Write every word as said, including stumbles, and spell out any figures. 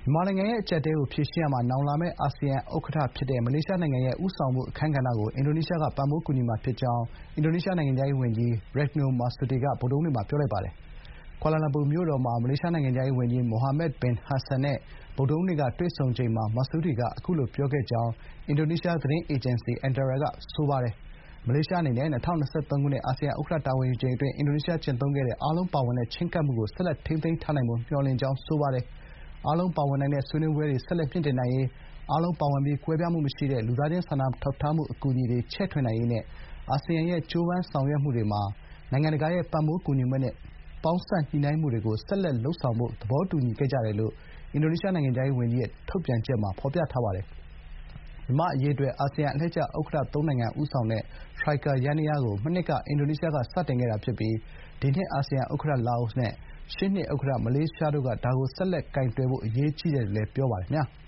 မြန်မာနိုင်ငံရဲ့အကျပ်အတည်းကိုဖြေရှင်းရာမှာနောင်လာမယ့်အာဆီယံဥက္ကဋ္ဌဖြစ်တဲ့မလေးရှားနိုင်ငံရဲ့ဦးဆောင်မှုအခန်းကဏ္ဍကိုအင်ဒိုနီးရှားကပံ့ပိုးကူညီမှာဖြစ်ကြောင်းအင်ဒိုနီးရှားနိုင်ငံခြားရေးဝန်ကြီး Retno Marsudi ကဗုဒ္ဓဟူးနေ့မှာပြောလိုက်ပါတယ်။ ကွာလာလမ်ပူမြို့တော်မှာမလေးရှားနိုင်ငံခြားရေးဝန်ကြီး Mohammed bin Hassan နဲ့ဗုဒ္ဓဟူးနေ့ကတွေ့ဆုံချိန်မှာ Marsudi ကအခုလိုပြောခဲ့ကြောင်းအင်ဒိုနီးရှားသတင်းအေဂျင်စီ Antara ကဆိုပါတယ်။ မလေးရှားအနေနဲ့ ၂၀၂၃ ခုနှစ်အာဆီယံဥက္ကဋ္ဌတာဝန်ယူချိန်အတွင်းအင်ဒိုနီးရှားကျင့်သုံးခဲ့တဲ့အားလုံးပါဝင်တဲ့ချဉ်းကပ်မှုကိုဆက်လက်ထိန်းသိမ်းထားနိုင်ဖို့မျှော်လင့်ကြောင်းဆိုပါတယ်။ အားလုံးပါဝင်နိုင်တဲ့ဆွေးနွေးပွဲတွေဆက်လက်မြှင့်တင်နိုင်ရေး၊ အားလုံးပါဝင်ပြီးကွဲပြားမှုမရှိတဲ့လူသားချင်းစာနာထောက်ထားမှုအကူအညီတွေချဲ့ထွင်နိုင်ရေးနဲ့ အာဆီယံရဲ့ကြိုးပမ်းဆောင်ရွက်မှုတွေမှာနိုင်ငံတကာရဲ့ပံ့ပိုးကူညီမှုနဲ့ပေါင်းစပ်ညှိနှိုင်းမှုတွေကိုဆက်လက်လုပ်ဆောင်ဖို့သဘောတူညီခဲ့ကြတယ်လို့အင်ဒိုနီးရှားနိုင်ငံခြားရေးဝန်ကြီးရဲ့ထုတ်ပြန်ချက်မှာဖော်ပြထားပါတယ်။ မြန်မာ့အရေးအတွက်အာဆီယံအလှည့်ကျဥက္ကဋ္ဌသုံးနိုင်ငံဦးဆောင်တဲ့ Troika ယန္တရားကိုမနှစ်ကအင်ဒိုနီးရှားကစတင်ခဲ့တာဖြစ်ပြီးဒီနှစ်အာဆီယံဥက္ကဋ္ဌလာအိုနဲ့ရှေ့နှစ်ဥက္ကဋ္ဌမလေးရှားတို့ကဒါကိုဆက်လက်ကိုင်တွယ်ဖို့အရေးကြီးတယ်လို့လည်းပြောပါတယ်ခင်ဗျာ။